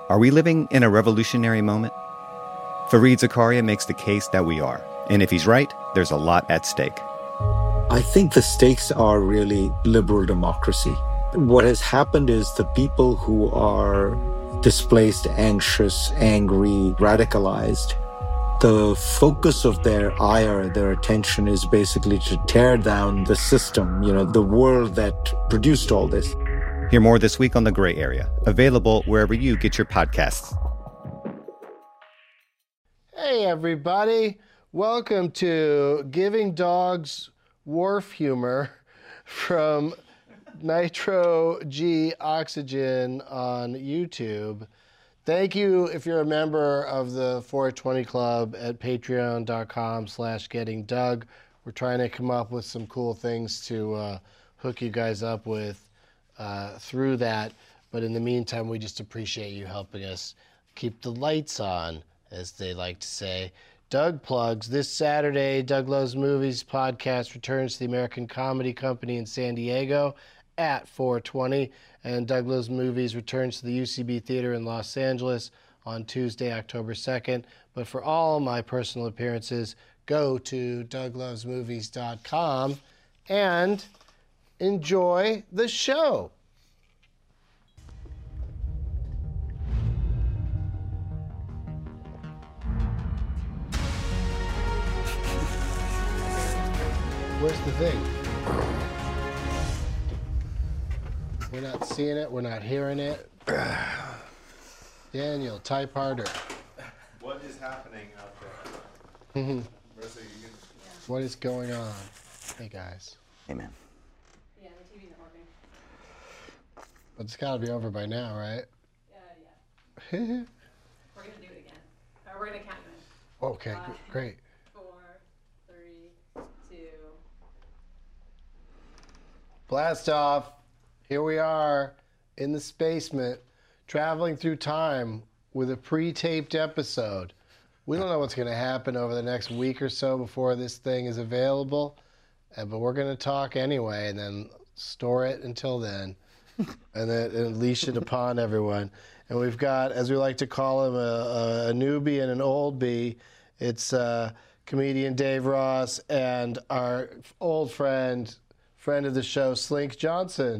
Are we living in a revolutionary moment? Fareed Zakaria makes the case that we are. And if he's right, there's a lot at stake. I think the stakes are really liberal democracy. What has happened is the people who are displaced, anxious, angry, radicalized, the focus of their ire, their attention is basically to tear down the system, the world that produced all this. Hear more this week on The Gray Area, available wherever you get your podcasts. Hey, everybody. Welcome to Giving Dogs Wharf Humor from Nitro G Oxygen on YouTube. Thank you if you're a member of the 420 Club at patreon.com/gettingdoug. We're trying to come up with some cool things to hook you guys up with through that. But in the meantime, we just appreciate you helping us keep the lights on, as they like to say. Doug plugs. This Saturday, Doug Loves Movies podcast returns to the American Comedy Company in San Diego at 420. And Doug Loves Movies returns to the UCB Theater in Los Angeles on Tuesday, October 2nd. But for all my personal appearances, go to douglovesmovies.com and enjoy the show. Where's the thing? We're not seeing it. We're not hearing it. Daniel, type harder. What is happening out there? What is going on? Hey, guys. Hey, man. Yeah, the TV's not working. But it's got to be over by now, right? Yeah. We're going to do it again. We're going to count you in. Okay, great. 4, 3, 2. Blast off. Here we are in the spacement, traveling through time with a pre-taped episode. We don't know what's going to happen over the next week or so before this thing is available, but we're going to talk anyway and then store it until then and then unleash it upon everyone. And we've got, as we like to call him, a newbie and an oldbie. It's comedian Dave Ross and our old friend of the show, Slink Johnson.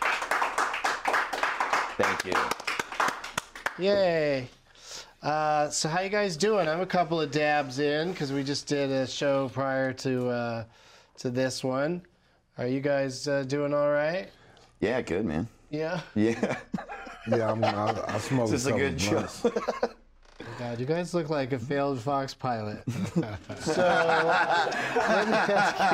Thank you. Yay. So how you guys doing? I'm a couple of dabs in because we just did a show prior to this one. Are you guys doing all right? Yeah, good, man. Yeah? Yeah. Yeah, I smoke. This is a good show. Oh God, you guys look like a failed Fox pilot. So, let me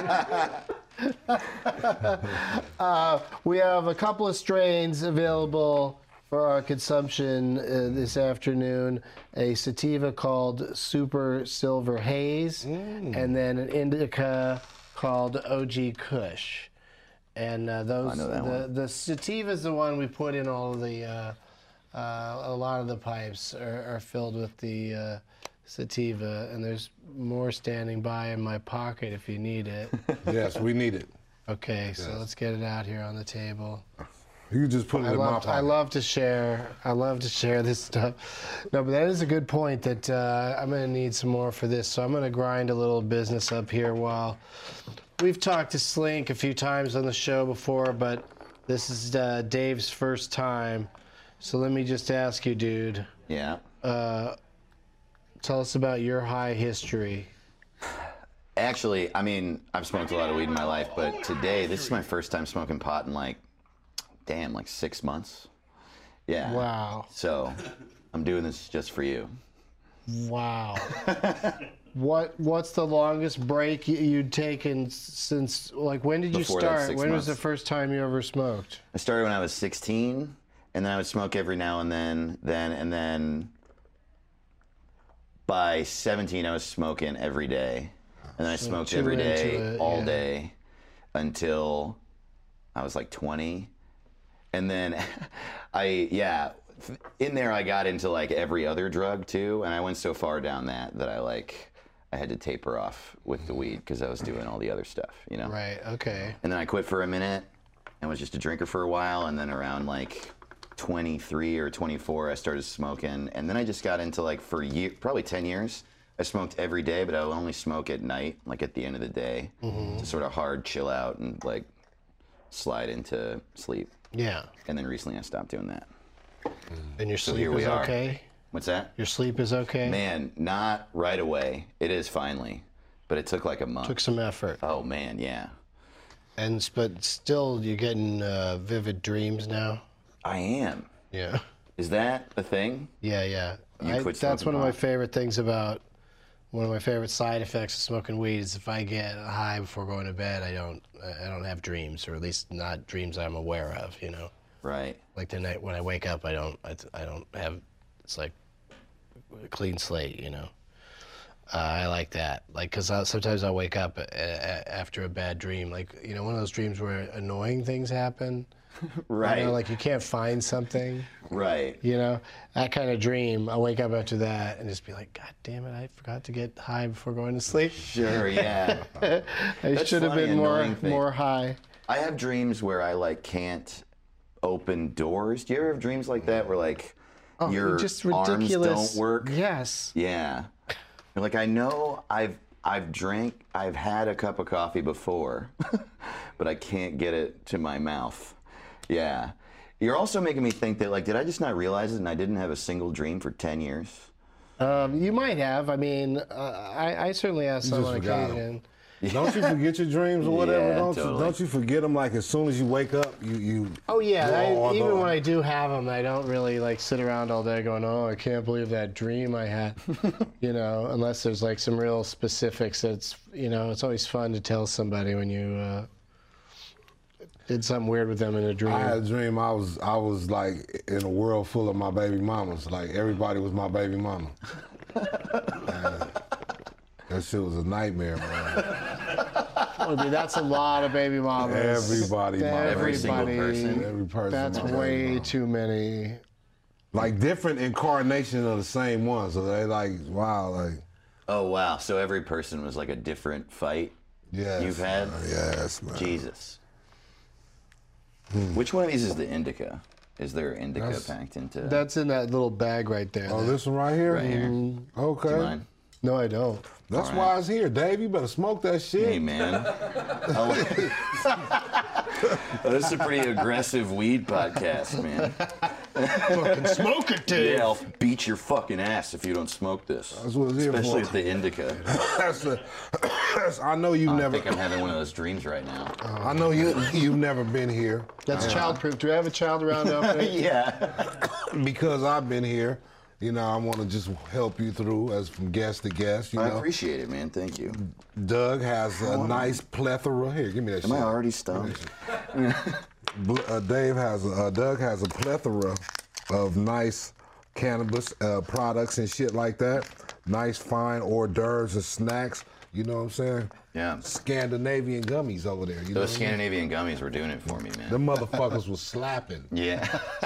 ask you. We have a couple of strains available for our consumption this afternoon. A sativa called Super Silver Haze, and then an indica called OG Kush. And those, I know that one. the sativa is the one we put in all of the, a lot of the pipes are filled with the sativa, and there's more standing by in my pocket if you need it. Yes, we need it. Okay, so let's get it out here on the table. You just put it in my pocket. I love to share this stuff. No, but that is a good point that I'm going to need some more for this. So I'm going to grind a little business up here while we've talked to Slink a few times on the show before, but this is Dave's first time. So let me just ask you, dude. Yeah. Tell us about your high history. Actually, I mean, I've smoked a lot of weed in my life, but today, this is my first time smoking pot in like 6 months. Yeah. Wow. So I'm doing this just for you. Wow. What's the longest break you'd taken since, like, when did you Before that, start? 6 When was months. the first time you ever smoked? I started when I was 16, and then I would smoke every now and then by 17 I was smoking every day. And then I smoked every day, all day, until I was like 20. And then in there I got into like every other drug too, and I went so far down that I had to taper off with the weed because I was doing all the other stuff, you know? Right, okay. And then I quit for a minute and was just a drinker for a while, and then around like 23 or 24, I started smoking, and then I just got into like for probably 10 years. I smoked every day, but I would only smoke at night, like at the end of the day, to sort of hard chill out and like slide into sleep. Yeah. And then recently I stopped doing that. And your So sleep here we is are. okay? What's that? Your sleep is okay? Man, not right away. It is finally, but it took like a month. Took some effort. Oh man, yeah. But still, you're getting vivid dreams now? I am. Yeah. Is that a thing? Yeah, yeah. You quit That's smoking one of my pot? favorite things about, one of my favorite side effects of smoking weed is if I get high before going to bed, I don't have dreams, or at least not dreams I'm aware of, you know? Right. Like the night when I wake up, I don't have, it's like a clean slate, you know? I like that, like, because sometimes I'll wake up after a bad dream, like, you know, one of those dreams where annoying things happen. Right. You know, like you can't find something. Right. You know, that kind of dream, I'll wake up after that and just be like, God damn it, I forgot to get high before going to sleep. Sure, yeah. I should have funny, been annoying thing. more high. I have dreams where I like can't open doors. Do you ever have dreams like that where like your just arms ridiculous. don't work? Yes. Yeah. You're like, I know I've had a cup of coffee before, but I can't get it to my mouth. Yeah. You're also making me think that, like, did I just not realize it and I didn't have a single dream for 10 years? You might have. I mean, I certainly have some just on forgot 'em. occasion. Don't you forget your dreams or whatever? Yeah, Don't totally. you forget them? Like as soon as you wake up, you. Oh yeah, draw even the- when I do have them, I don't really like sit around all day going, "Oh, I can't believe that dream I had," you know. Unless there's like some real specifics. That's, you know, it's always fun to tell somebody when you did something weird with them in a dream. I had a dream. I was like in a world full of my baby mamas. Like everybody was my baby mama. And that shit was a nightmare, man. I mean, that's a lot of baby mamas. Everybody, Every single Everybody. person. Every person. That's my baby way mama. too many. Like different incarnations of the same one. So they like, wow, like, Oh, wow. So every person was like a different fight yes. you've had? Yes, man. Jesus. Which one of these is the indica? Is there indica That's- packed into That's in that little bag right there. Oh, this one right here? right here? Okay. Do you mind? No, I don't. That's All why it's here, Dave. You better smoke that shit. Hey, man. Oh, this is a pretty aggressive weed podcast, man. Fucking smoke it, dude. Yeah, I'll beat your fucking ass if you don't smoke this. That's what it's here Especially for. with the indica. I know you've I never. think I'm having one of those dreams right now. I know you've never been here That's childproof. Do I have a child around to open it? Yeah. because I've been here. You know, I want to just help you through as from guest to guest. You I know, appreciate it, man. Thank you. Doug has a nice plethora. Here, give me that Am shit. I already stoned? Doug has a plethora of nice cannabis products and shit like that. Nice fine hors d'oeuvres and snacks. You know what I'm saying? Yeah. Scandinavian gummies over there. You know Those what I mean? Scandinavian gummies were doing it for me, man. Them motherfuckers was slapping. Yeah.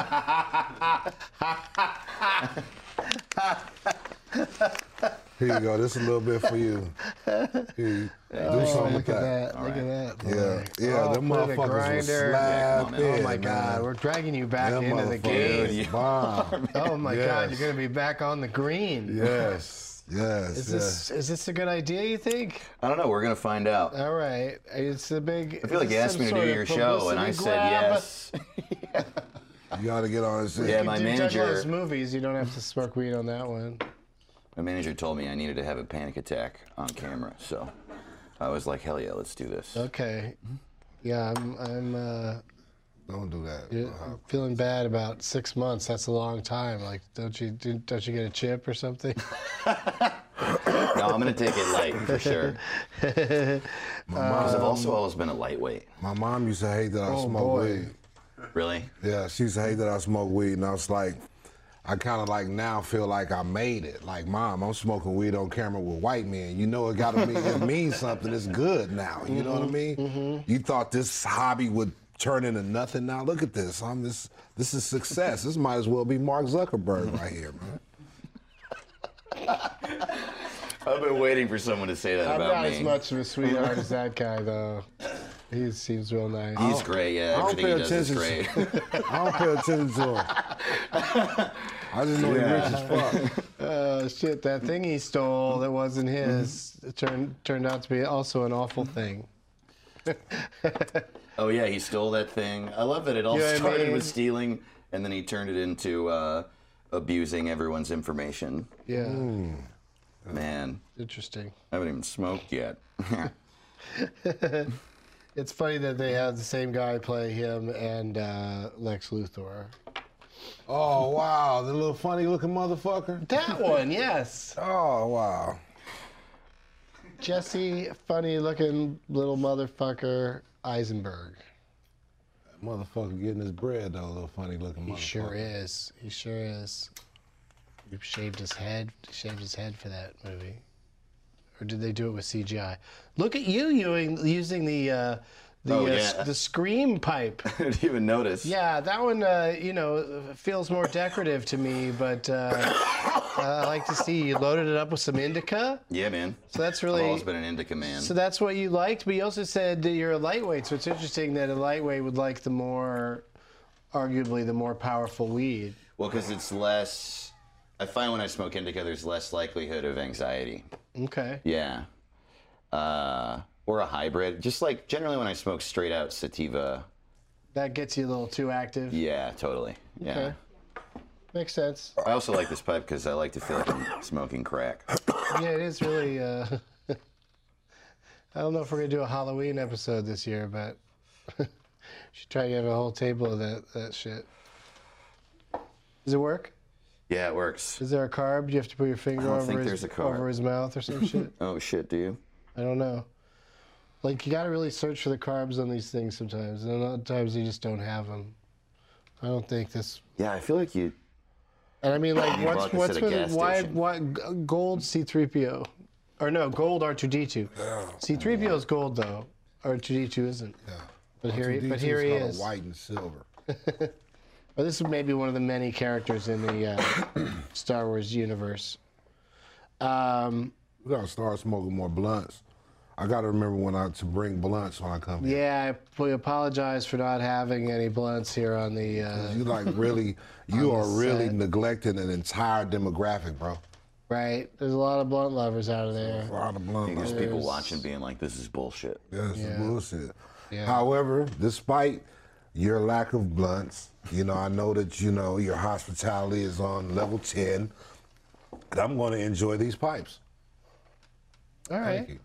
Here you go. This is a little bit for you. Here, do something with Look at that. that. Look at that. Yeah, yeah. Oh, them put it in a motherfuckers was grinder. slapping. Oh my God, we're dragging you back Them into the game. motherfuckers bomb. Oh my Yes. God, you're gonna be back on the green. Yes, yes, Is this a good idea? You think? I don't know. We're going to find out. All right, it's a big. I feel like you asked me to do your show, and I said yes. You got to get on this shit. Yeah, my You judge manager. those movies. You don't have to smoke weed on that one. My manager told me I needed to have a panic attack on camera, so I was like, hell yeah, let's do this. Okay. Yeah, I'm Don't do that. feeling bad about 6 months. That's a long time. Like, don't you get a chip or something? No, I'm gonna take it light for sure. Because I've also always been a lightweight. My mom used to hate that I Oh, smoke boy. weed. Really? Yeah, she used to hate that I smoke weed, and I was like, I kind of like now feel like I made it. Like, Mom, I'm smoking weed on camera with white men. You know, it gotta be, it means something. It's good now. You know what I mean? You thought this hobby would turn into nothing. Now look at this. This is success. This might as well be Mark Zuckerberg right here, man. I've been waiting for someone to say that I'm about not me. as much of a sweetheart as that guy, though. He seems real nice. He's great. Yeah, I don't everything he pay does is attention great. I don't pay attention to him. I just know he's rich as fuck. Shit, that thing he stole that wasn't his turned out to be also an awful thing. Oh yeah, he stole that thing. I love that it all You know what I started mean? with stealing, and then he turned it into abusing everyone's information. Yeah, Man, interesting. I haven't even smoked yet. It's funny that they have the same guy play him and Lex Luthor. Oh, wow. The little funny looking motherfucker. That one, yes. Oh, wow. Jesse, funny looking little motherfucker Eisenberg. That motherfucker getting his bread, though, little funny looking motherfucker. He sure is. He sure is. He shaved his head. Shaved his head for that movie. Or did they do it with CGI? Look at you using the scream pipe. I didn't even notice. Yeah, that one, feels more decorative to me, but I like to see you loaded it up with some indica. Yeah, man. So that's I've really. always been an indica man. So that's what you liked, but you also said that you're a lightweight. So it's interesting that a lightweight would like arguably the more powerful weed. Well, because it's less. I find when I smoke indica, there's less likelihood of anxiety. Okay. Yeah. Or a hybrid. Just like generally when I smoke straight out sativa. That gets you a little too active. Yeah, totally. Yeah. Okay. Makes sense. I also like this pipe because I like to feel like I'm smoking crack. Yeah, it is really. I don't know if we're gonna do a Halloween episode this year, but should try to have a whole table of that shit. Does it work? Yeah, it works. Is there a carb? Do you have to put your finger don't over think his there's a carb. over his mouth or some shit? Oh shit, do you? I don't know. Like you got to really search for the carbs on these things sometimes, and a lot of times you just don't have them. I don't think this. Yeah, I feel like you. And I mean, like, You bought this what's at a with gas why station. gold C3PO, or no, gold R2D2. C3PO is gold though. R2D2 isn't. Yeah. But here he R2D2 's is. kinda white and silver. Well, this is maybe one of the many characters in the Star Wars universe. We gotta start smoking more blunts. I gotta remember to bring blunts when I come here. Yeah, we apologize for not having any blunts here on the. You are really set. neglecting an entire demographic, bro. Right, there's a lot of blunt lovers out of there. A lot of blunt. There's lovers. people watching being like, this is bullshit. Yes, Yeah. it's bullshit. Yeah. However, despite your lack of blunts, I know that your hospitality is on level 10, and I'm going to enjoy these pipes. All right. Thank you.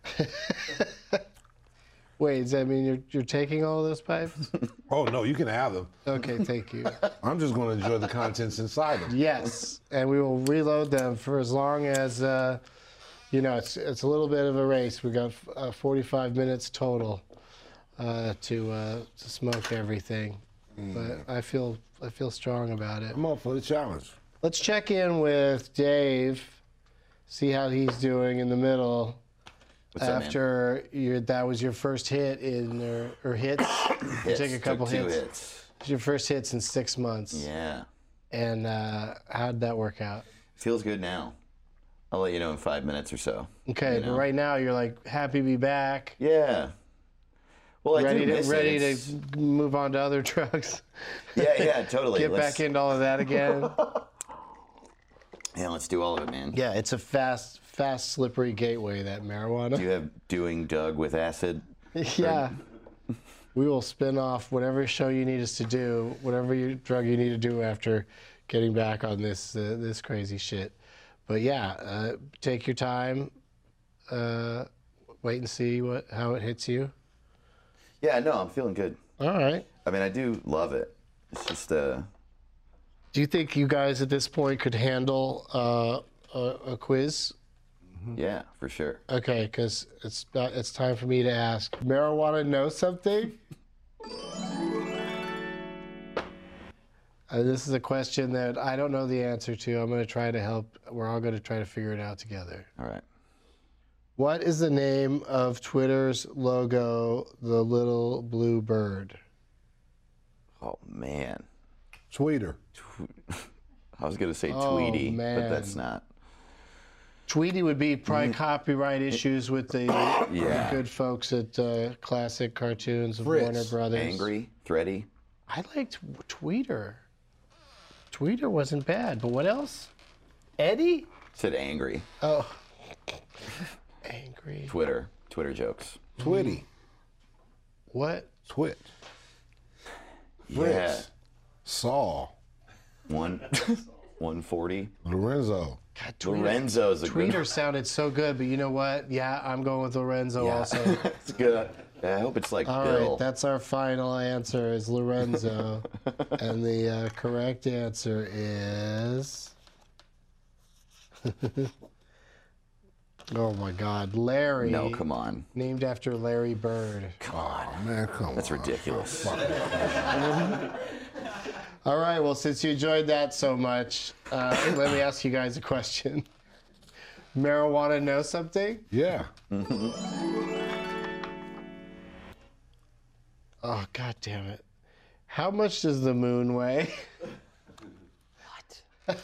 Wait, does that mean you're taking all of those pipes? Oh no, you can have them. Okay, thank you. I'm just going to enjoy the contents inside them. Yes, and we will reload them for as long as it's a little bit of a race. We got 45 minutes total to smoke everything, but I feel strong about it. I'm up for the challenge. Let's check in with Dave, see how he's doing in the middle. What's up, man? After that was your first hit or hits. You take a couple Took two hits. It's your first hits in 6 months. Yeah. And how'd that work out? Feels good now. I'll let you know in 5 minutes or so. Okay, You but know? right now you're like happy to be back, Yeah. Well, I do miss ready it. It's- to move on to other drugs. Yeah, totally. Get back into all of that again. Yeah, let's do all of it, man. Yeah, it's a fast, slippery gateway, that marijuana. Do you have doing Doug with acid? Yeah. We will spin off whatever show you need us to do, whatever drug you need to do after getting back on this this crazy shit. But yeah, take your time. Wait and see how it hits you. Yeah, no, I'm feeling good. All right. I mean, I do love it. It's just, Do you think you guys at this point could handle a quiz? yeah, for sure. Okay, because it's time for me to ask. Marijuana know something? This is a question that I don't know the answer to. I'm going to try to help. We're all going to try to figure it out together. All right. What is the name of Twitter's logo, the little blue bird? Oh, man. Sweeter. I was going to say Oh, Tweety, but man. that's not. Tweety would be probably copyright issues with the good folks at Classic Cartoons of Fritz. Warner Brothers. Angry, thready. I liked Tweeter. Tweeter wasn't bad, but what else? Eddie? Said angry. Oh. Angry. Twitter jokes. Twitty. What? Twit. Yeah. Fritz. Saul. 140. Lorenzo. God, Lorenzo's a good Tweeter sounded so good, but you know what? Yeah, I'm going with Lorenzo also. It's good. I hope it's like All Bill. right, that's our final answer is Lorenzo. And the correct answer is... oh my God, Larry. No, come on. Named after Larry Bird. Come on. Man, come That's on. ridiculous. All right, well, since you enjoyed that so much, let me ask you guys a question. Marijuana know something? Yeah. Oh, God damn it. How much does the moon weigh? What?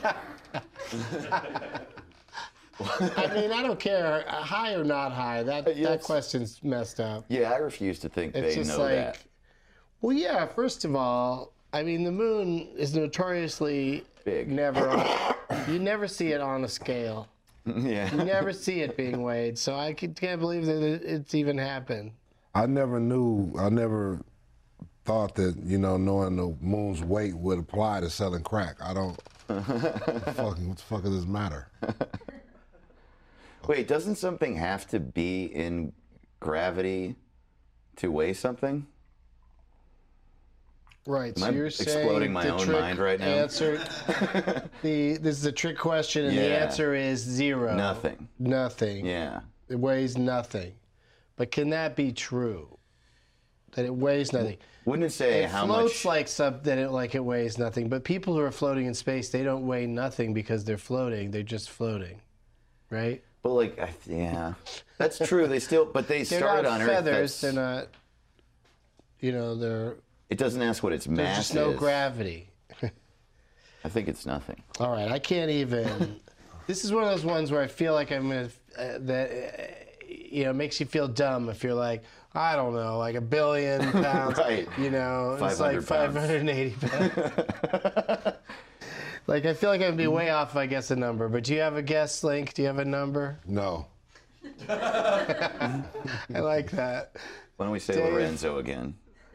I mean, I don't care, high or not high. That question's messed up. Yeah, I refuse to think It's they just know like, that. well, yeah, first of all, I mean, the moon is notoriously Big. you never see it on a scale. Yeah. You never see it being weighed, so I can't believe that it's even happened. I never thought that, knowing the moon's weight would apply to selling crack. I don't, what the fuck does this matter? Wait, doesn't something have to be in gravity to weigh something? Right, Am so I you're saying exploding my the own trick mind right now? Answer, this is a trick question, and the Yeah. answer is zero. Nothing. Nothing. Yeah. It weighs nothing. But can that be true? That it weighs nothing? Wouldn't it say It how floats much? like it weighs nothing. But people who are floating in space, they don't weigh nothing because they're floating. They're just floating, right? But like, yeah, that's true. They still, but they They're started not on feathers. Earth. They're not. They're. It doesn't ask what its There's mass just no is. gravity. I think it's nothing. All right, I can't even. This is one of those ones where I feel like I'm gonna. Makes you feel dumb if you're like, I don't know, like 1 billion pounds. Right. It's like 500 pounds. 580 pounds. Like, I feel like I'd be way off if I guess a number. But do you have a guess, Link? Do you have a number? No. I like that. Why don't we say Dave. Lorenzo again?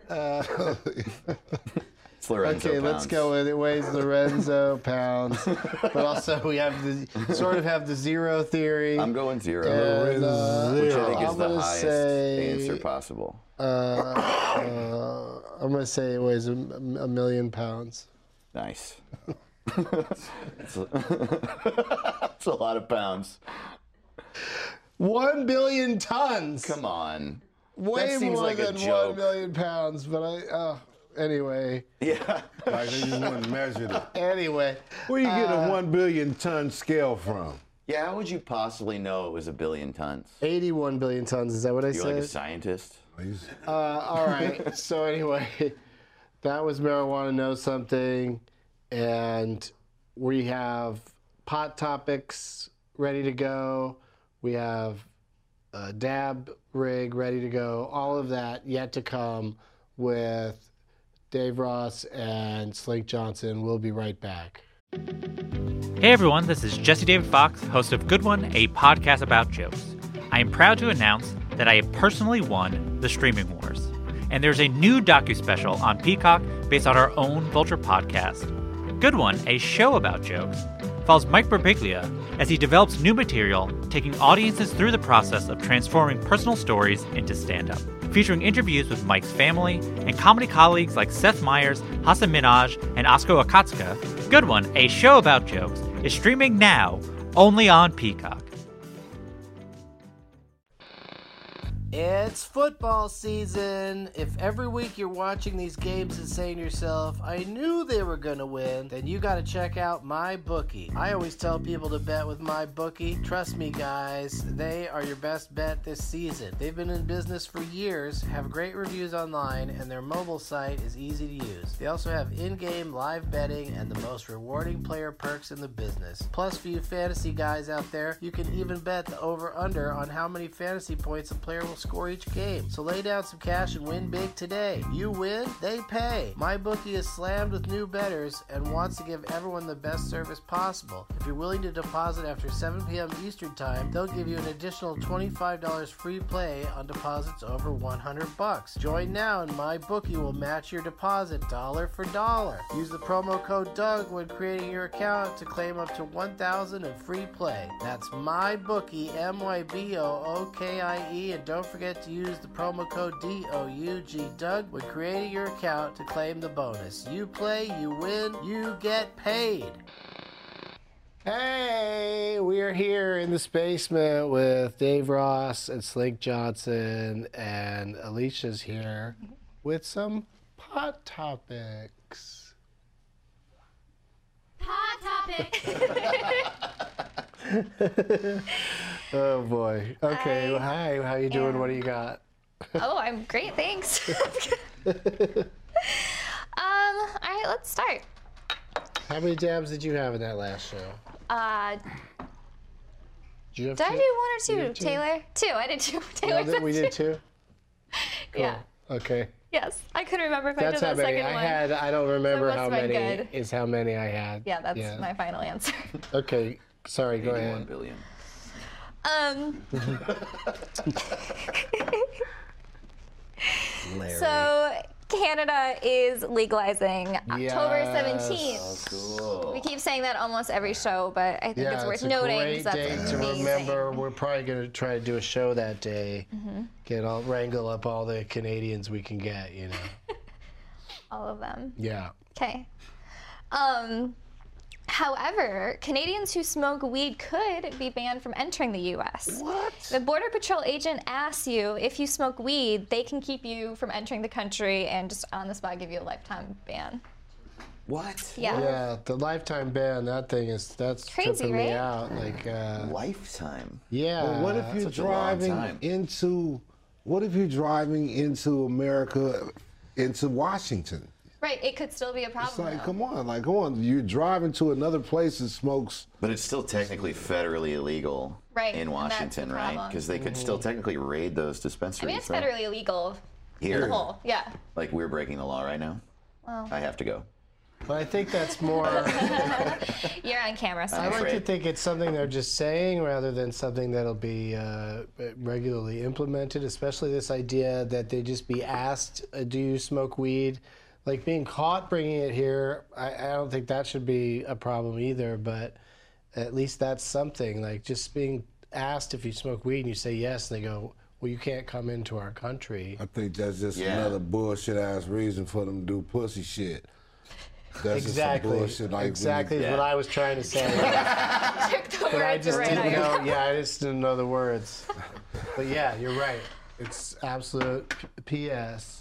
It's Lorenzo Okay, pounds. let's go with it. Weighs Lorenzo pounds. But also we have the zero theory. I'm going zero, And, which I think is I'm the gonna highest say, answer possible. I'm gonna say it weighs 1 million pounds. Nice. It's a lot of pounds. 1 billion tons. Come on. Way that seems more like a than 1 joke. million pounds. But anyway. Yeah. Like they just wouldn't measure it. Anyway. Where you get a 1 billion ton scale from? Yeah, how would you possibly know it was 1 billion tons? 81 billion tons. Is that what I You're like a said? scientist? All right. So anyway, that was Marijuana Knows Something, and we have pot topics ready to go. We have a dab rig ready to go. All of that yet to come with Dave Ross and Slink Johnson. We'll be right back. Hey everyone, this is Jesse David Fox, host of Good One, a podcast about jokes. I am proud to announce that I have personally won the Streaming Wars. And there's a new docu-special on Peacock based on our own Vulture podcast. Good One, a show about jokes, follows Mike Birbiglia as he develops new material, taking audiences through the process of transforming personal stories into stand-up. Featuring interviews with Mike's family and comedy colleagues like Seth Meyers, Hasan Minhaj, and Osko Akatsuka, Good One, a show about jokes, is streaming now only on Peacock. It's football season. If every week you're watching these games and saying to yourself, I knew they were going to win, then you got to check out MyBookie. I always tell people to bet with MyBookie. Trust me, guys, they are your best bet this season. They've been in business for years, have great reviews online, and their mobile site is easy to use. They also have in-game live betting and the most rewarding player perks in the business. Plus, for you fantasy guys out there, you can even bet the over-under on how many fantasy points a player will score each game. So lay down some cash and win big today. You win, they pay. MyBookie is slammed with new bettors and wants to give everyone the best service possible. If you're willing to deposit after 7 p.m. Eastern Time, they'll give you an additional $25 free play on deposits over $100. Join now and MyBookie will match your deposit dollar for dollar. Use the promo code Doug when creating your account to claim up to $1,000 in free play. That's MyBookie, MyBookie, and don't forget to use the promo code DOUG Doug when creating your account to claim the bonus. You play, you win, you get paid. Hey, we are here in the basement with Dave Ross and Slink Johnson, and Alicia's here with some pot topics. Hot topic. Oh boy. Okay. Hi. How you doing? What do you got? Oh, I'm great, thanks. All right, let's start. How many dabs did you have in that last show? Did you have Did I two? do one or You two, did two? Taylor? Two. I did two. No, Taylor that we did two. Cool. Yeah. Okay. Yes. I couldn't remember if That's I how did the many second I one. had. I don't remember must how have been many good. is how many I had. Yeah, that's my final answer. Okay. Sorry. Go 81 ahead. billion. So Canada is legalizing October Yes. 17th. Cool. We keep saying that almost every show, but I think it's worth noting Great because day that's to amazing. remember. We're probably going to try to do a show that day. Wrangle up all the Canadians we can get. You know. All of them. Yeah. Okay. However, Canadians who smoke weed could be banned from entering the U.S. What? The Border Patrol agent asks you if you smoke weed, they can keep you from entering the country and just on the spot give you a lifetime ban. What? Yeah. Yeah, the lifetime ban. That's Crazy, tripping me right? out. Like, Lifetime. yeah. But what if you're such a long time. driving into America, into Washington? Right, it could still be a It's problem. like, though. come on. You're driving to another place that smokes. But it's still technically federally illegal Right, in and that's Washington, the right? problem. Because they could still technically raid those I dispensaries, mean, it's right? federally illegal in Here, the whole. Yeah. like we're breaking the law right now. Well, I have to go. But I think that's more. you're on camera, so I like to afraid. think it's something they're just saying rather than something that'll be regularly implemented, especially this idea that they just be asked, do you smoke weed? Like being caught bringing it here, I don't think that should be a problem either, but at least that's something. Like just being asked if you smoke weed and you say yes, and they go, well, you can't come into our country. I think that's just Yeah. another bullshit ass reason for them to do pussy shit. That's just some Exactly. bullshit. Like, Exactly is Yeah. what I was trying to say. took the But I words just right didn't out of know. Yeah, I just didn't know the words. But yeah, you're right. It's absolute PS.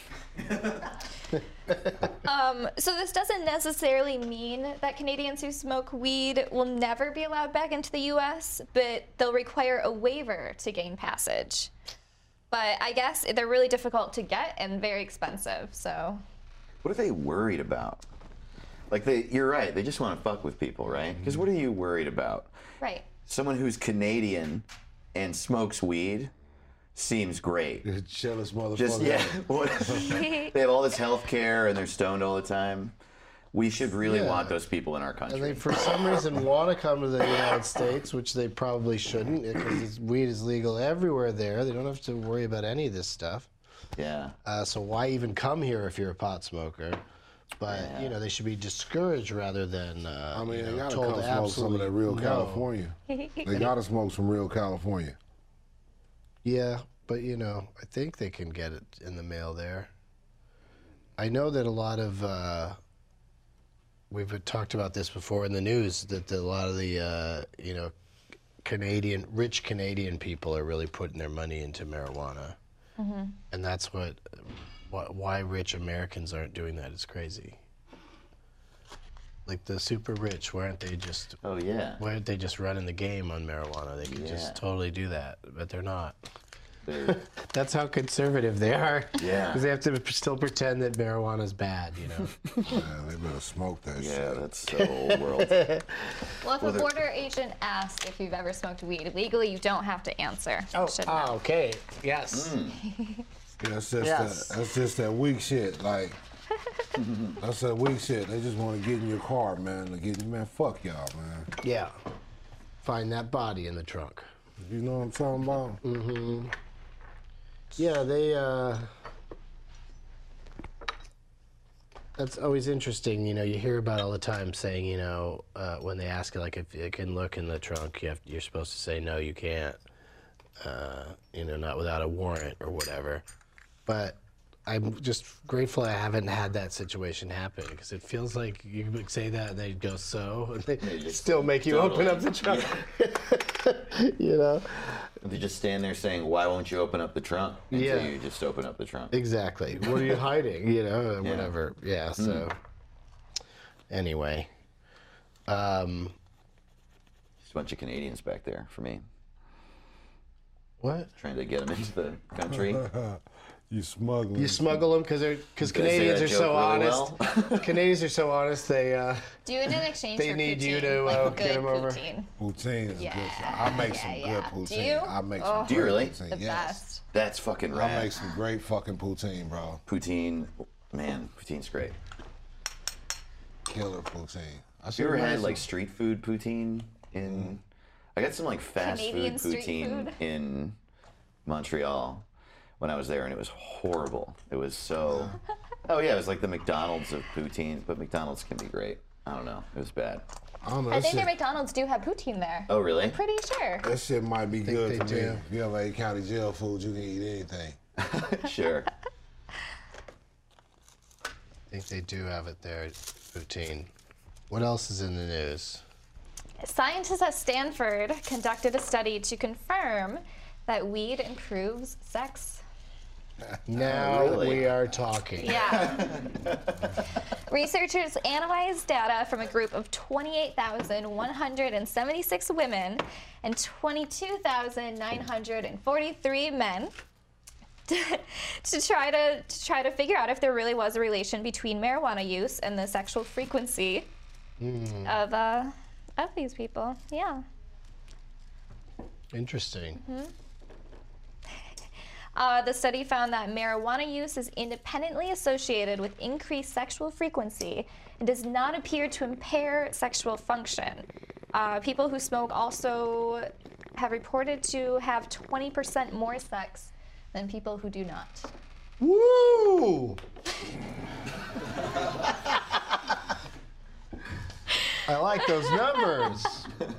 So this doesn't necessarily mean that Canadians who smoke weed will never be allowed back into the U.S., but they'll require a waiver to gain passage. But I guess they're really difficult to get and very expensive, so. What are they worried about? Like you're right. They just want to fuck with people, right? Because what are you worried about? Right. Someone who's Canadian and smokes weed seems great. the chillest motherfucker. Just what? They have all this health care and they're stoned all the time. We should really Yeah. want those people in our And country. they, for some reason, want to come to the United States, which they probably shouldn't, because weed is legal everywhere there. They don't have to worry about any of this stuff. Yeah. So why even come here if you're a pot smoker? But you know, they should be discouraged rather than I mean, you know, they gotta told come smoke some of absolutely that real no. California. They gotta smoke some real California. Yeah, but you know, I think they can get it in the mail there. I know that a lot of we've talked about this before in the news that a lot of the you know, rich Canadian people are really putting their money into marijuana. And that's why rich Americans aren't doing that is crazy. Like the super rich, why aren't they just running the game on marijuana? They could just totally do that, but they're not. That's how conservative they are. Yeah. Because they have to still pretend that marijuana's bad, you know? Yeah, they better smoke that shit. Yeah, that's so old world. Well, if a border agent asks if you've ever smoked weed, legally you don't have to answer. You should know. Okay. Yes. Yeah, that's just that weak shit. Like, that's that weak shit. They just want to get in your car, man. Man, fuck y'all, man. Yeah. Find that body in the trunk. You know what I'm talking about? Mm-hmm. Yeah, they, that's always interesting, you know, you hear about all the time saying, you know, when they ask you, like, if you can look in the trunk, you're supposed to say, no, you can't, you know, not without a warrant or whatever. But I'm just grateful I haven't had that situation happen, because it feels like you would say that and they'd go, so, and they still make you open up the trunk. You know? They just stand there saying, why won't you open up the trunk? Until you just open up the trunk. Exactly. What are you hiding? You know, or whatever. Yeah, so. Anyway. Just a bunch of Canadians back there for me. What? Trying to get them into the country. You smuggle. You smuggle them because Canadians are so honest. Canadians are so honest. They Do it in exchange they for need poutine, you to like get good them over. poutine. Poutine is good. I make some good poutine. Do you? I make some Do you really? poutine. The Yes. best. That's fucking rad. I make some great fucking poutine, bro. Poutine, man, poutine's great. Killer poutine. Have you ever had like street food poutine in? I got some like fast Canadian food street poutine food? in Montreal when I was there, and it was horrible. It was so. Oh yeah, it was like the McDonald's of poutine, but McDonald's can be great. I don't know. It was bad. I don't know. I that think shit, their McDonald's do have poutine there. Oh really? Pretty sure. that shit might be good they to me. do. If you ever ate county jail food, you can eat anything. Sure. I think they do have it there, poutine. What else is in the news? Scientists at Stanford conducted a study to confirm that weed improves sex. Now really? we are talking. Yeah. Researchers analyzed data from a group of 28,176 women and 22,943 men to try to figure out if there really was a relation between marijuana use and the sexual frequency of these people. Yeah. Interesting. The study found that marijuana use is independently associated with increased sexual frequency and does not appear to impair sexual function. People who smoke also have reported to have 20% more sex than people who do not. Woo! I like those numbers.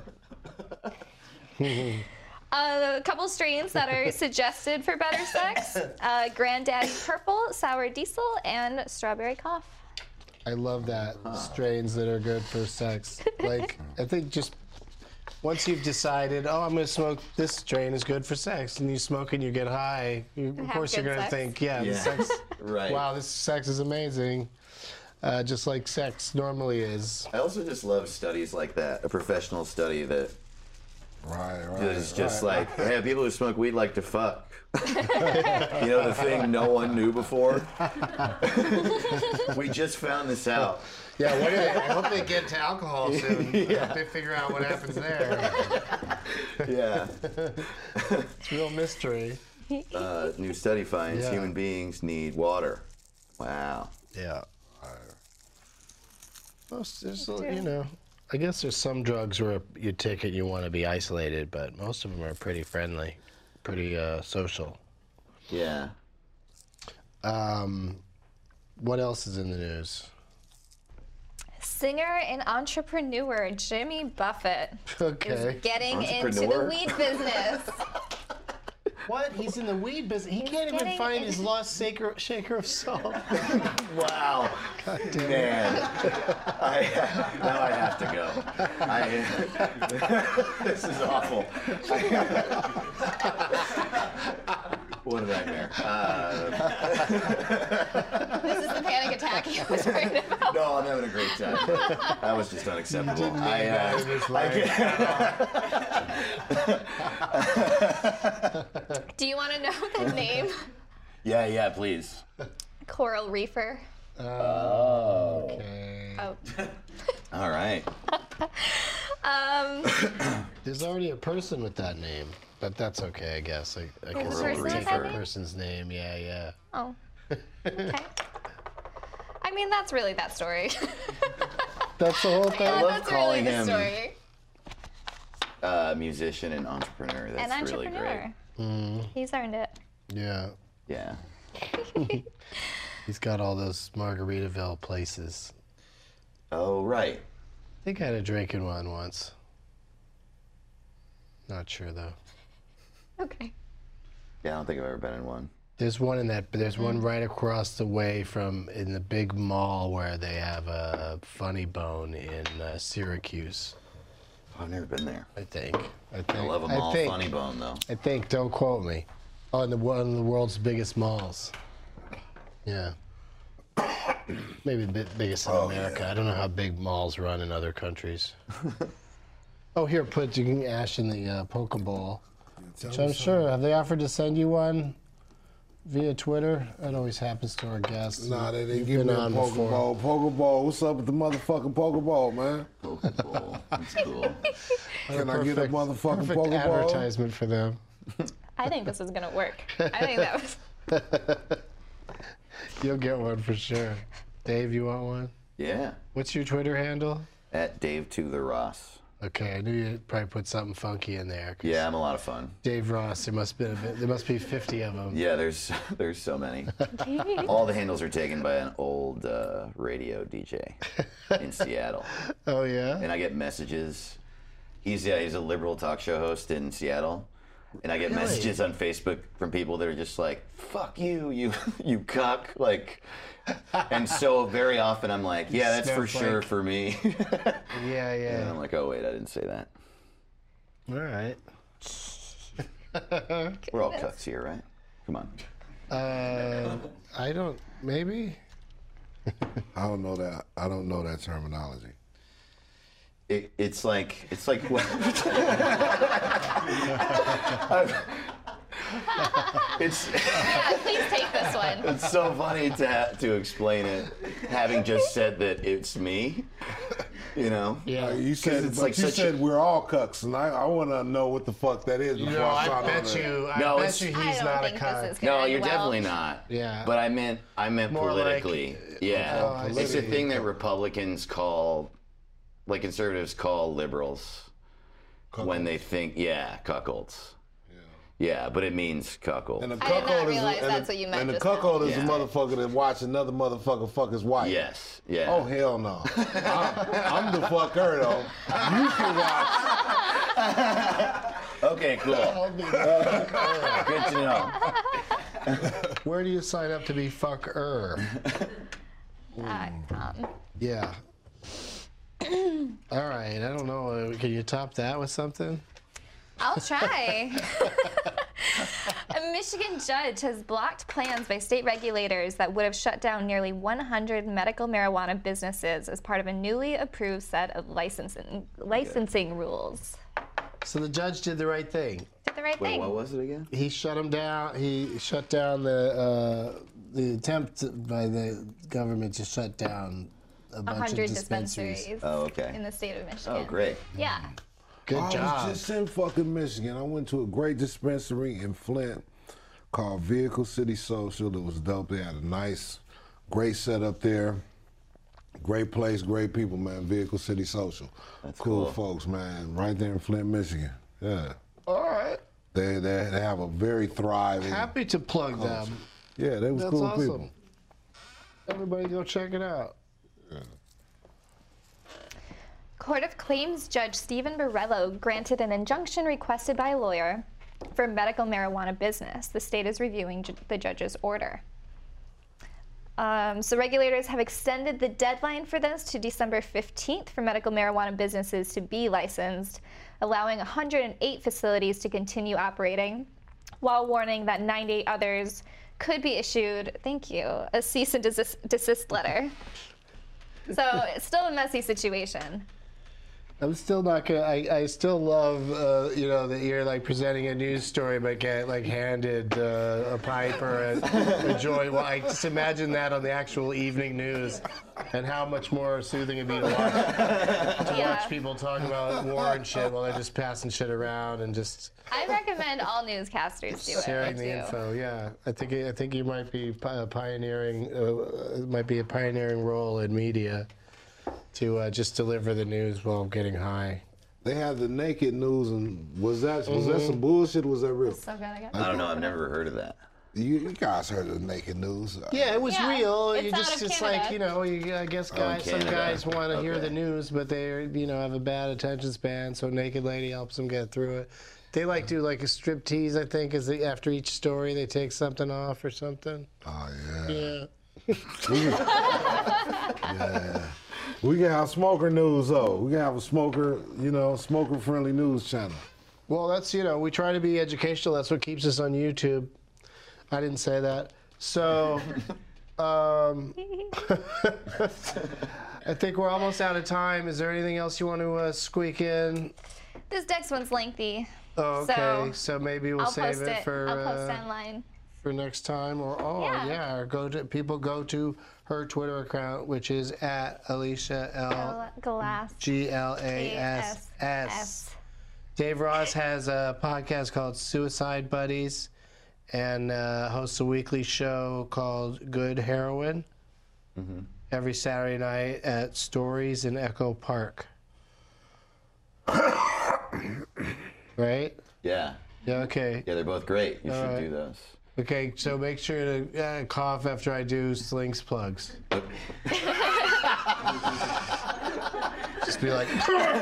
A couple strains that are suggested for better sex: Granddaddy Purple, Sour Diesel, and Strawberry Cough. I love that. Strains that are good for sex. Like, I think just once you've decided, oh, I'm going to smoke, this strain is good for sex, and you smoke and you get high, of course you're good going to sex. think, the Yeah. sex, Right. wow, this sex is amazing. Just like sex normally is. I also just love studies like that. A professional study that Right. is just like, hey, people who smoke weed like to fuck. You know, the thing no one knew before. We just found this out. Yeah, I hope they get to alcohol soon. I hope they figure out what happens there. Yeah. It's a real mystery. New study finds Yeah. human beings need water. Wow. Yeah. Most, there's, you know, I guess there's some drugs where you take it and you want to be isolated, but most of them are pretty friendly, pretty social. Yeah. What else is in the news? Singer and entrepreneur Jimmy Buffett Okay. is getting into the Entrepreneur? weed business. What? He's in the weed business. He can't even getting find in- his lost shaker of salt. Wow. Man. Now I have to go. This is awful. What a nightmare. This is the panic attack he was worried about. No, I'm having a great time. That was just unacceptable. Do you want to know the name? Yeah, please. Coral reefer. Okay. Oh. All right. There's already a person with that name, but that's okay, I guess. I guess a person with take that the name? person's name. Yeah. Oh. Okay. I mean, that's really that story. That's the whole thing. Yeah, love that's calling really the him- story. Musician and entrepreneur. That's An really entrepreneur. great. He's earned it. Yeah. Yeah. He's got all those Margaritaville places. Oh, right. I think I had a drink in one once. Not sure though. Okay. Yeah, I don't think I've ever been in one. There's one in that. There's one right across the way from in the big mall where they have a Funny Bone in Syracuse. I've never been there. I think. I love a mall Funny Bone, though. I think. Don't quote me. On one of the world's biggest malls. Yeah. Maybe the biggest in America. I don't know how big malls run in other countries. Oh, here, you can ash in the Pokeball. Which I'm sure. Have they offered to send you one via Twitter? That always happens to our guests. Nah, they didn't You've give me been a on before. Pokeball. Pokeball, what's up with the motherfucking Pokeball, man? Pokeball. That's cool. Can I get a motherfucking Perfect Pokeball? advertisement for them. I think this is gonna work. I think that was. You'll get one for sure. Dave, you want one? Yeah. What's your Twitter handle? At Dave to the Ross. Okay, I knew you'd probably put something funky in there. 'Cause Yeah, I'm a lot of fun. Dave Ross, there must be 50 of them. Yeah, there's so many. All the handles are taken by an old radio DJ in Seattle. Oh yeah. And I get messages. He's a liberal talk show host in Seattle. And I get Really? messages on Facebook from people that are just like, "Fuck you, you cuck!" Like, and so very often I'm like, "Yeah, that's for sure for me." Yeah, And yeah. I'm like, "Oh wait, I didn't say that." All right. We're all cucks here, right? Come on. I don't. Maybe. I don't know that. I don't know that terminology. It's like it's Yeah, please take this one. it's so funny to explain it, having just said that it's me. You know. Yeah. You said, it's but like you such said a- we're all cucks, and I want to know what the fuck that is before No, I I sign on bet to it. you. No, I it's- bet you I he's don't not a think cunt. this is gonna No, end you're well. definitely not. Yeah. But I meant More like- politically. Yeah. I It's the see. thing that Republicans call, like conservatives call liberals when they think, cuckolds. Yeah, but it means cuckold. And a I did not cuckold is realize and that's what you meant And a just now. cuckold is a Yeah. motherfucker that watch another motherfucker fuck his wife. Yes. Yeah. Oh hell no! I'm the fucker though. You can watch. Okay, cool. Good to know. Where do you sign up to be fucker? Yeah. All right. I don't know. Can you top that with something? I'll try. A Michigan judge has blocked plans by state regulators that would have shut down nearly 100 medical marijuana businesses as part of a newly approved set of licensing rules. So the judge did the right thing. Did the right Wait, thing. what was it again? He shut them down. He shut down the attempt by the government to shut down a bunch 100 of dispensaries. Oh, okay. in the state of Michigan. Oh, great. Yeah. Good I job. was just in fucking Michigan. I went to a great dispensary in Flint called Vehicle City Social. It was dope. They had a nice, great setup there. Great place, great people, man. Vehicle City Social. That's cool cool. folks, man. Right there in Flint, Michigan. Yeah. All right. They have a very thriving. Happy to plug them. Yeah, they was That's cool awesome. people. Everybody go check it out. Court of Claims Judge Stephen Borello granted an injunction requested by a lawyer for medical marijuana business. The state is reviewing the judge's order. So regulators have extended the deadline for this to December 15th for medical marijuana businesses to be licensed, allowing 108 facilities to continue operating, while warning that 98 others could be issued, a cease and desist letter. So it's still a messy situation. I'm still not gonna. I still love, that you're like presenting a news story, but get like handed a pipe or a joint. Well, I just imagine that on the actual evening news, and how much more soothing it'd be to watch people talk about war and shit while they're just passing shit around and just. I recommend all newscasters do it. Sharing the info, yeah. I think you might be pioneering. Might be a pioneering role in media. To just deliver the news while getting high. They had the naked news, and was that some bullshit? Was that real? So good, I don't know. I've never heard of that. You guys heard of the naked news? Yeah, it was real. It's like I guess some guys want to hear the news, but they have a bad attention span. So Naked Lady helps them get through it. They do like a strip tease. I think after each story they take something off or something. Oh yeah. Yeah. We can have smoker news though. We can have a smoker-friendly news channel. Well, that's we try to be educational. That's what keeps us on YouTube. I didn't say that. So, I think we're almost out of time. Is there anything else you want to squeak in? This next one's lengthy. Oh, okay. So maybe we'll save it for. I'll post it online. For next time, or or go to her Twitter account, which is at Alicia L. Glass. GLASS. Dave Ross has a podcast called Suicide Buddies, and hosts a weekly show called Good Heroin. Every Saturday night at Stories in Echo Park. Right? Yeah. Yeah. Okay. Yeah, they're both great. You should do those. Okay, so make sure to cough after I do Slinks plugs. Just be like,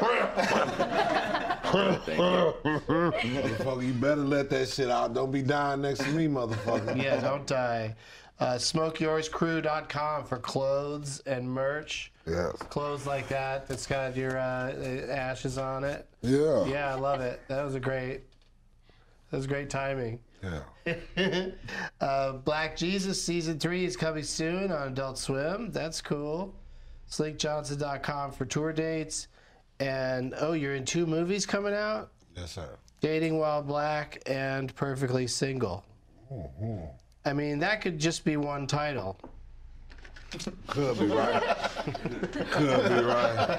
motherfucker, you better let that shit out. Don't be dying next to me, motherfucker. Yeah, don't die. SmokeYoursCrew.com for clothes and merch. Yes. Clothes like that's got your ashes on it. Yeah. Yeah, I love it. That was great timing. Yeah. Black Jesus Season 3 is coming soon on Adult Swim. That's cool. SlinkJohnson.com for tour dates. And, you're in 2 movies coming out? Yes, sir. Dating While Black and Perfectly Single. Mm-hmm. I mean, that could just be one title. Could be right. Could be right.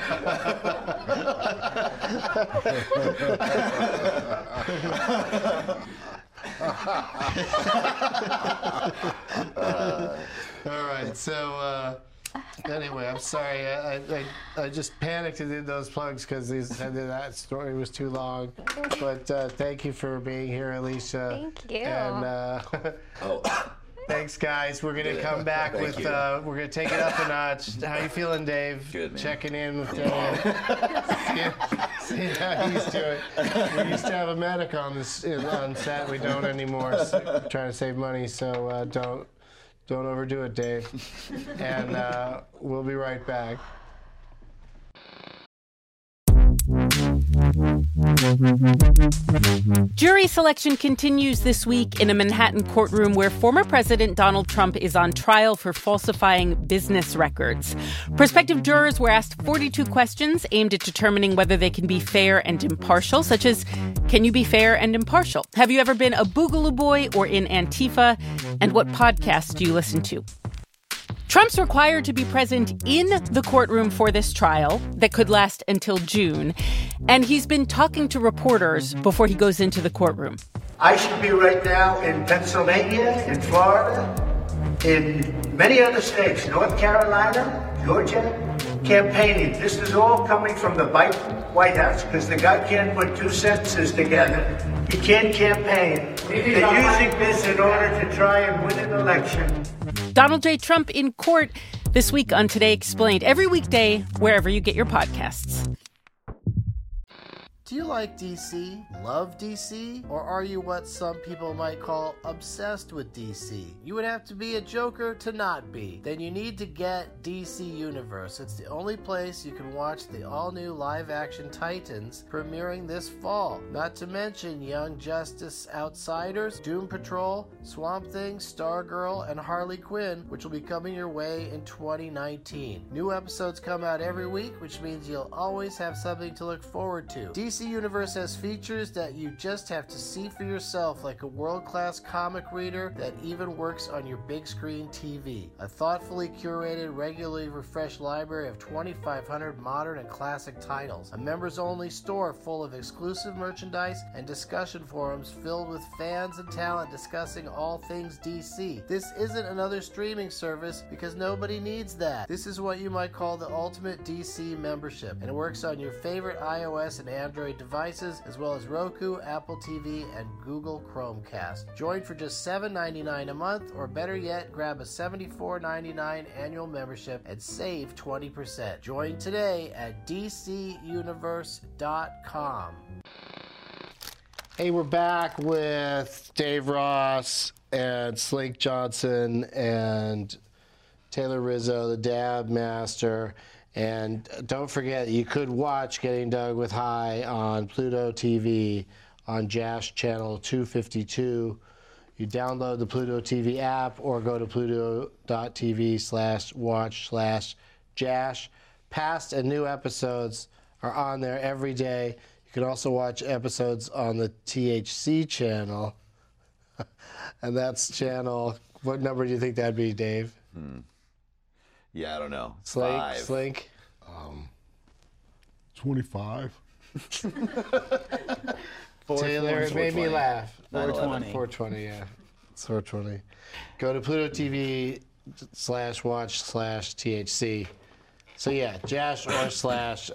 All right, so anyway, I'm sorry. I just panicked and did those plugs because that story was too long. But thank you for being here, Alicia. Thank you. And thanks, guys. We're gonna come back with. We're gonna take it up a notch. How you feeling, Dave? Good, man. Checking in with Dave. See how he's doing. We used to have a medic on set. We don't anymore. Trying to save money, so don't overdo it, Dave. And we'll be right back. Jury selection continues this week in a Manhattan courtroom where former President Donald Trump is on trial for falsifying business records. Prospective jurors were asked 42 questions aimed at determining whether they can be fair and impartial, such as, can you be fair and impartial? Have you ever been a Boogaloo Boy or in Antifa? And what podcasts do you listen to? Trump's required to be present in the courtroom for this trial that could last until June, and he's been talking to reporters before he goes into the courtroom. I should be right now in Pennsylvania, in Florida, in many other states, North Carolina, Georgia, campaigning. This is all coming from the White House because the guy can't put 2 sentences together. He can't campaign. They're using this in order to try and win an election. Donald J. Trump in court this week on Today Explained, every weekday, wherever you get your podcasts. Do you like DC? Love DC? Or are you what some people might call obsessed with DC? You would have to be a Joker to not be. Then you need to get DC Universe. It's the only place you can watch the all-new live-action Titans premiering this fall. Not to mention Young Justice Outsiders, Doom Patrol, Swamp Thing, Stargirl, and Harley Quinn, which will be coming your way in 2019. New episodes come out every week, which means you'll always have something to look forward to. DC Universe has features that you just have to see for yourself, like a world-class comic reader that even works on your big screen TV, a thoughtfully curated, regularly refreshed library of 2,500 modern and classic titles, a members-only store full of exclusive merchandise and discussion forums filled with fans and talent discussing all things DC. This isn't another streaming service because nobody needs that. This is what you might call the ultimate DC membership, and it works on your favorite iOS and Android devices, as well as Roku, Apple TV, and Google Chromecast. Join for just $7.99 a month, or better yet, grab a $74.99 annual membership and save 20%. Join today at dcuniverse.com. Hey, we're back with Dave Ross and Slink Johnson and Taylor Rizzo, the Dab Master. And don't forget, you could watch Getting Doug with High on Pluto TV on JASH channel 252. You download the Pluto TV app or go to pluto.tv/watch/JASH. Past and new episodes are on there every day. You can also watch episodes on the THC channel. And that's channel, what number do you think that'd be, Dave? Yeah, I don't know. Slink. 25. Taylor, it made me laugh. 420. 420, yeah. It's 420. Go to Pluto TV/watch/THC. So yeah, JASH or slash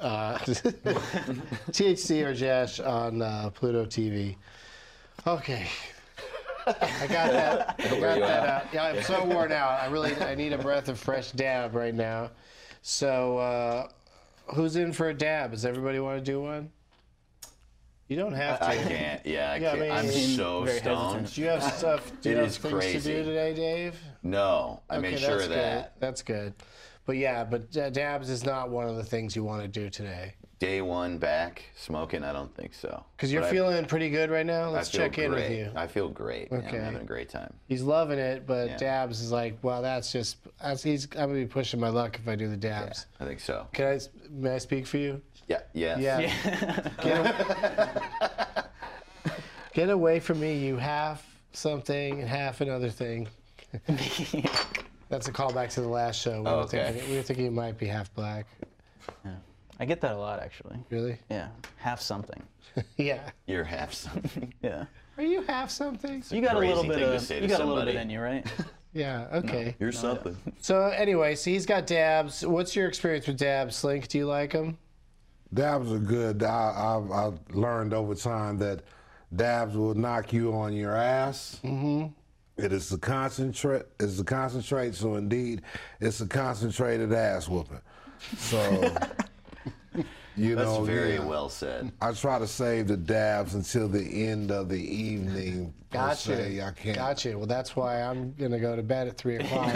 THC or JASH on Pluto TV. Okay. I got that. Out. Yeah, I'm so worn out. I need a breath of fresh dab right now. So, who's in for a dab? Does everybody want to do one? You don't have to. I can't. Yeah, I can't. I mean, I'm so stoned. Do you have stuff? Do you have things crazy. to do today, Dave? No, I made sure of that. That's good. But yeah, dabs is not one of the things you want to do today. Day one back smoking, I don't think so. Because you're feeling pretty good right now? Let's check in with you. I feel great. Okay. I'm having a great time. He's loving it, but dabs is like, well, I'm going to be pushing my luck if I do the dabs. Yeah, I think so. May I speak for you? Yeah, yes. Yeah. Get away from me, you half something and half another thing. That's a callback to the last show. We were thinking you might be half black. Yeah. I get that a lot, actually. Really? Yeah. Half something. Yeah. You're half something. Yeah. Are you half something? You got a little bit in you, right? Yeah. Okay. No, you're something. So anyway, so he's got dabs. What's your experience with dabs, Slink? Do you like them? Dabs are good. I've learned over time that dabs will knock you on your ass. Mm-hmm. It is the concentrate. It's the concentrate. So indeed, it's a concentrated ass whooping. So. That's very well said. I try to save the dabs until the end of the evening. Gotcha. I can't. Gotcha. Well, that's why I'm going to go to bed at 3 o'clock.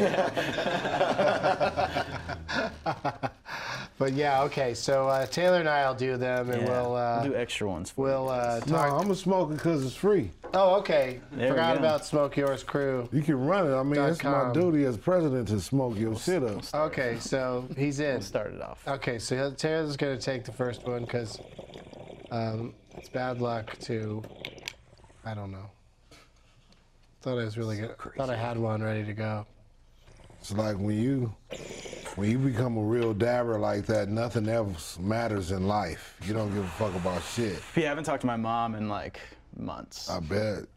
But yeah, okay. So Taylor and I'll do them, and we'll do extra ones. No, I'm gonna smoke it because it's free. Oh, okay. Forgot about Smoke Yours Crew. You can run it. I mean, it's my duty as president to smoke your shit up. Okay, so he's in. We'll start it off. Okay, so Taylor's going to take the first one because it's bad luck to, I don't know. Thought I was really good. Thought I had one ready to go. It's like when you become a real dabber like that, nothing else matters in life. You don't give a fuck about shit. Yeah, I haven't talked to my mom in like months. I bet.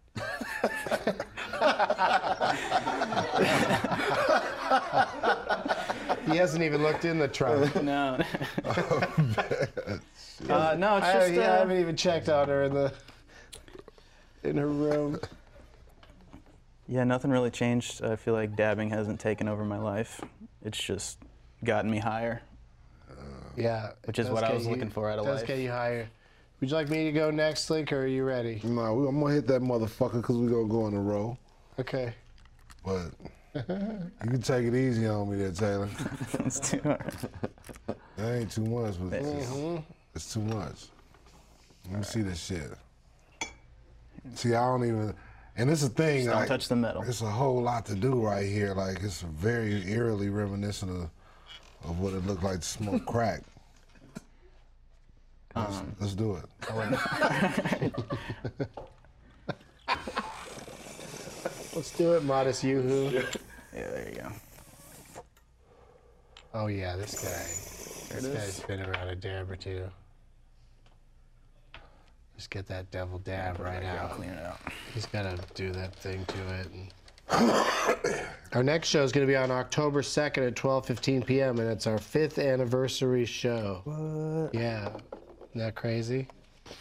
He hasn't even looked in the trunk. No. No, it's just. I haven't even checked on her in her room. Yeah, nothing really changed. I feel like dabbing hasn't taken over my life. It's just gotten me higher. Yeah. Which is what I was looking for out of life. It does get you higher. Would you like me to go next, Link, or are you ready? No, I'm gonna hit that motherfucker because we're gonna go in a row. Okay. But you can take it easy on me there, Taylor. It's too hard. That ain't too much, but it's too much. Let me see this shit. See, I don't even, and it's a thing. Just don't touch the metal. It's a whole lot to do right here. Like, it's very eerily reminiscent of what it looked like to smoke crack. Let's do it. Let's do it, Modest Yoo-hoo. Yeah, there you go. Oh yeah, this guy. This guy's been around a dab or two. Just get that devil dab right out. Clean it out. He's got to do that thing to it. Our next show is going to be on October 2nd at 12:15 p.m. and it's our 5th anniversary show. What? Yeah. Isn't that crazy?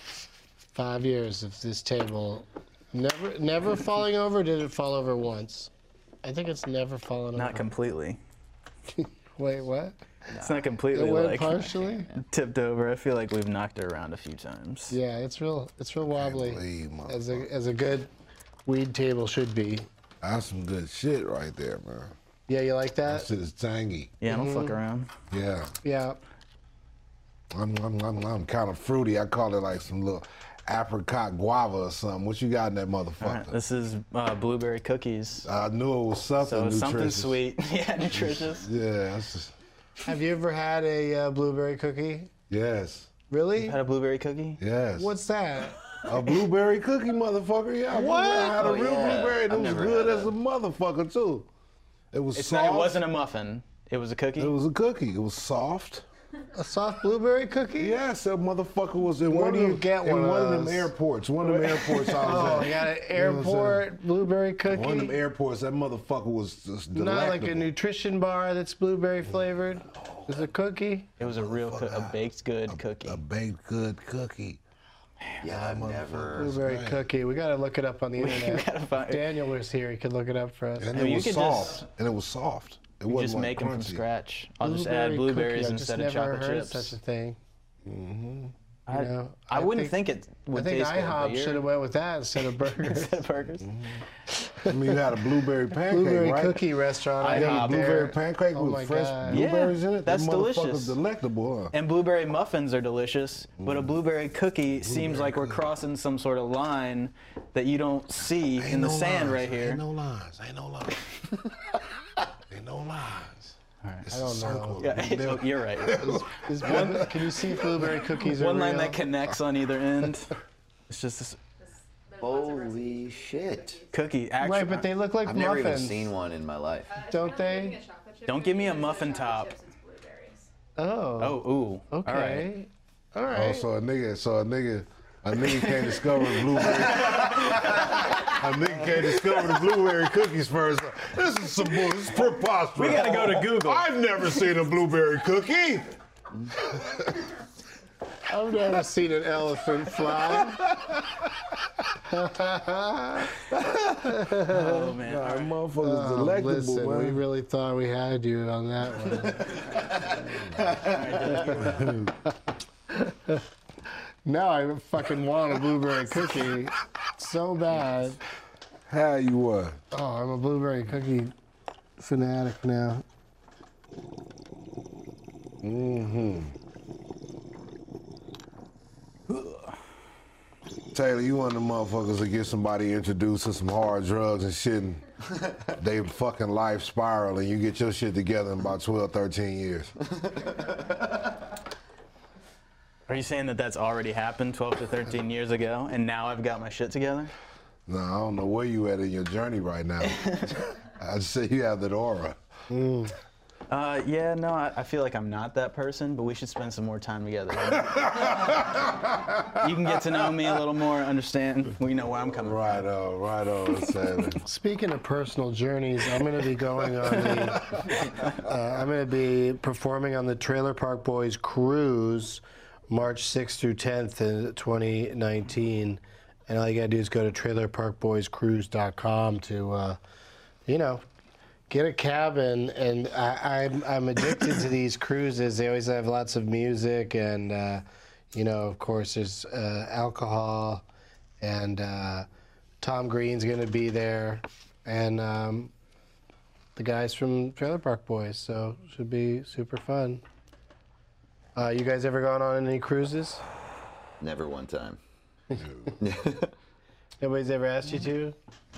5 years of this table. Never falling over? Or did it fall over once? I think it's never fallen over. Not completely. Wait, what? It's not completely It went like partially? tipped over. I feel like we've knocked it around a few times. Yeah, it's real wobbly. As a good weed table should be. That's some good shit right there, man. Yeah, you like that? That shit is tangy. Yeah, I don't fuck around. Yeah. Yeah. I'm kind of fruity. I call it like some little apricot guava or something. What you got in that motherfucker? All right, this is blueberry cookies. I knew it was something So nutritious. something sweet. Yeah, nutritious. Yeah, that's just, Have you ever had a blueberry cookie? yes. Really? Had a blueberry cookie? Yes. What's that? A blueberry cookie, motherfucker. Yeah. What? I had a real blueberry. And it I've was never good had as a motherfucker too. It was It's soft. not, it wasn't a muffin. It was a cookie? It was a cookie. It was soft. A soft blueberry cookie? Yes, that motherfucker was in Where one do of you them, get in one of one of them those? airports. One of them airports I was Oh, at. you got an You know what I'm saying? airport blueberry cookie? One of them airports, that motherfucker was just delectable. Not like a nutrition bar that's blueberry flavored. It's a cookie. It was a real a baked good cookie. A baked good cookie. Yeah, I've never. Blueberry cookie. We gotta look it up on the internet. gotta find- If Daniel was here, he could look it up for us. And I mean, it you was could soft. just- And it was soft. It You wasn't just like make them from crunchy. scratch. I'll just add blueberries cookie. instead I've of just never chocolate heard chips. such a thing. I, You know, I wouldn't think it would I think taste good. IHOP but should have went with that instead of burgers. Instead of burgers. I mean, you had a blueberry pancake, Blueberry right? cookie restaurant. I You had a ate blueberry there. pancake Oh with my fresh God. blueberries Yeah, in it? that's that delicious. motherfucker's delectable, huh? And blueberry muffins are delicious, but a blueberry cookie seems like we're crossing some sort of line that you don't see in the sand right here. Ain't no lines. Ain't no lines. Ain't no lines. All right. It's I a don't circle. Yeah, you're right. Can you see if blueberry cookies are One line real? that connects on either end. It's just this Holy shit. cookie. Actually, Right, but they look like I've muffins. never even seen one in my life. Don't they? Don't give me a muffin top. Oh. Oh, ooh. Okay. All right. All Oh, right. so a nigga can't discover the blueberry. A nigga can't discover the blueberry cookies first. This is some bull. This is preposterous. We gotta go to Google. I've never seen a blueberry cookie. I've never seen an elephant fly. Oh, man. Nah, motherfucker's delectable, Listen, man. we really thought we had you on that one. Now I fucking want a blueberry cookie so bad. How you what? Oh, I'm a blueberry cookie fanatic now. Taylor, you one of them motherfuckers that get somebody introduced to some hard drugs and shit and they fucking life spiral and you get your shit together in about 12, 13 years. Are you saying that that's already happened 12 to 13 years ago, and now I've got my shit together? No, I don't know where you at in your journey right now. I'd say you have that aura. Yeah, no, I feel like I'm not that person, but we should spend some more time together. You can get to know me a little more, understand, we know where I'm coming from. Right on, Taylor. Speaking of personal journeys, I'm going to be going on the. I'm going to be performing on the Trailer Park Boys cruise, March 6th through 10th in 2019, and all you got to do is go to trailerparkboyscruise.com to, get a cabin. And I'm addicted to these cruises. They always have lots of music and. You know, of course, there's alcohol, and Tom Green's going to be there, and the guys from Trailer Park Boys, so should be super fun. You guys ever gone on any cruises? Never one time. Nobody's ever asked you to?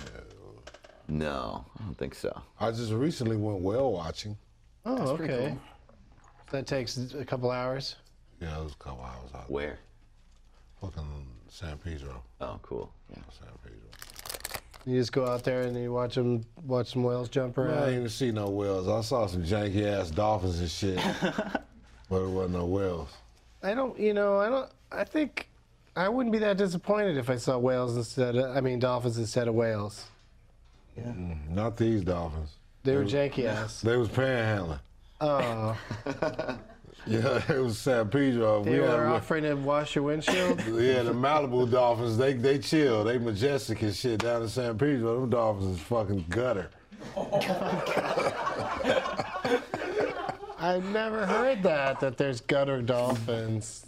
No, I don't think so. I just recently went whale watching. Oh, That's pretty okay. cool. That takes a couple hours. Yeah, it was a couple hours out. Where? Fucking San Pedro. Oh, cool. Yeah. San Pedro. You just go out there and you watch some whales jump I around. didn't even see no whales. I saw some janky ass dolphins and shit, but it wasn't no whales. I think I wouldn't be that disappointed if I saw dolphins instead of whales. Yeah. Not these dolphins. They were janky ass. They was panhandling. Oh. Yeah, it was San Pedro. They were offering to wash your windshield? Yeah, the Malibu dolphins, they chill. They majestic and shit down in San Pedro. Them dolphins is fucking gutter. I've never heard that there's gutter dolphins.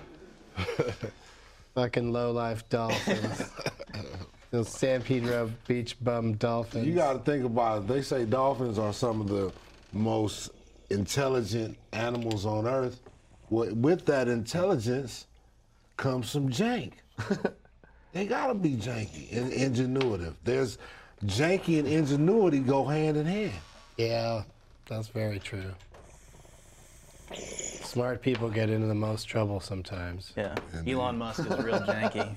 Fucking low-life dolphins. Those San Pedro beach bum dolphins. You got to think about it. They say dolphins are some of the most intelligent animals on Earth. With that intelligence comes some jank. They got to be janky and ingenuitive. There's janky and ingenuity go hand in hand. Yeah, that's very true. Smart people get into the most trouble sometimes. Yeah, Elon Musk is real janky.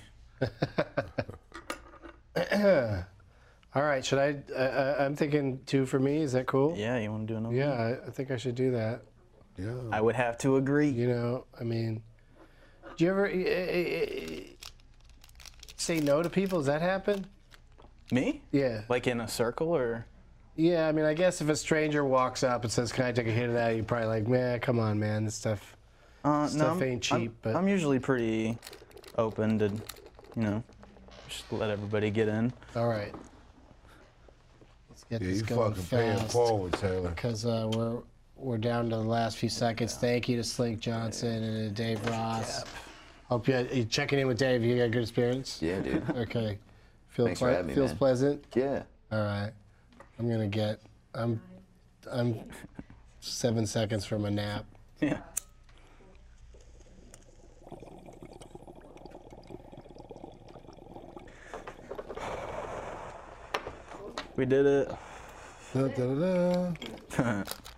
All right, should I'm thinking 2 for me. Is that cool? Yeah, you want to do another? Yeah, I think I should do that. Yeah. I would have to agree. You know, I mean, do you ever say no to people? Does that happen? Me? Yeah. Like in a circle or? Yeah, I mean, I guess if a stranger walks up and says, "Can I take a hit of that?" You're probably like, "Man, come on, man, this stuff ain't cheap." But I'm usually pretty open to, just let everybody get in. All right. Let's get this you going fucking paying fast. forward, Taylor. Because we're down to the last few seconds. Thank you to Slink Johnson and to Dave Ross. Yep. Hope you checking in with Dave. You got a good experience? Yeah, dude. Okay. Thanks for having me, Feels man. pleasant? Yeah. All right. I'm 7 seconds from a nap. Yeah. We did it. Da, da, da, da.